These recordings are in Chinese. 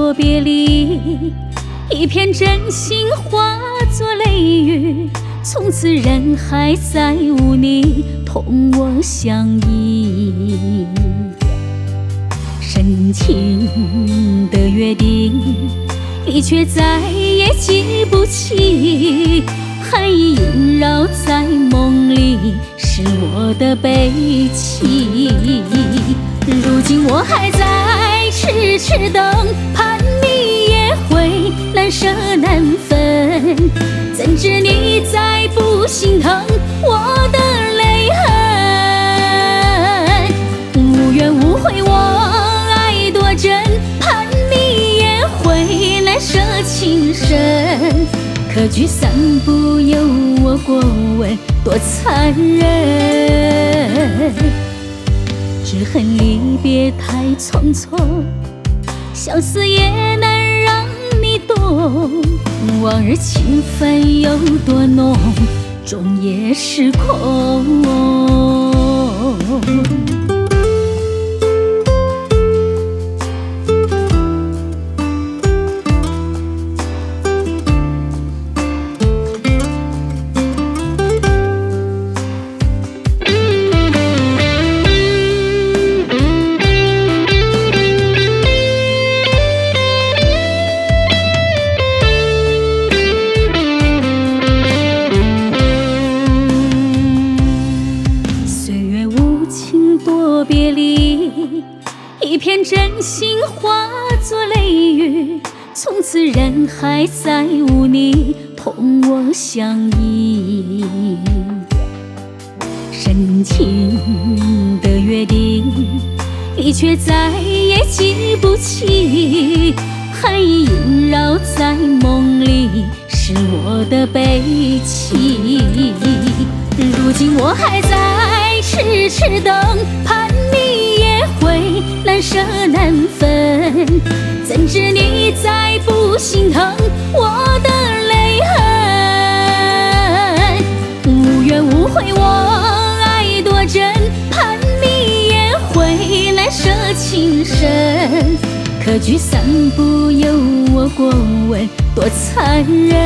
多别离，一片真心化作雷雨，从此人海再无你同我相依。深情的约定，你却再也记不起，寒意萦绕在梦里，是我的悲戚。如今我还在痴痴等，盼你也会难舍难分，怎知你再不心疼我的泪痕。无怨无悔我爱多真，盼你也会难舍情深，可聚散不由我过问，多残忍。只恨离别太匆匆，相思也难让你懂。往日情分有多浓，终也是空。多别离，一片真心化作雷雨，从此人海再无你同我相依。深情的约定，你却再也记不起，寒意萦绕在梦里，是我的悲戚。如今我还在痴痴等，盼你也会难舍难分，怎知你再不心疼我的泪痕。无怨无悔我爱多真，盼你也会难舍情深，可聚散不由我过问，多残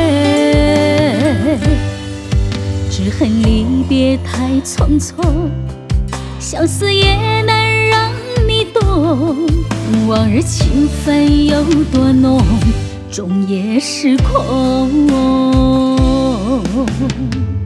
忍。只恨离别太匆匆，相思也难让你懂。往日情分有多浓，终也是空。